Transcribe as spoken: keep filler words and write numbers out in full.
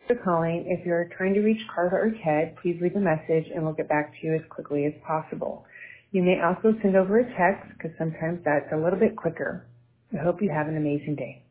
for calling. If you're trying to reach Carla or Ted, please leave a message and we'll get back to you as quickly as possible. You may also send over a text because sometimes that's a little bit quicker. I hope you have an amazing day.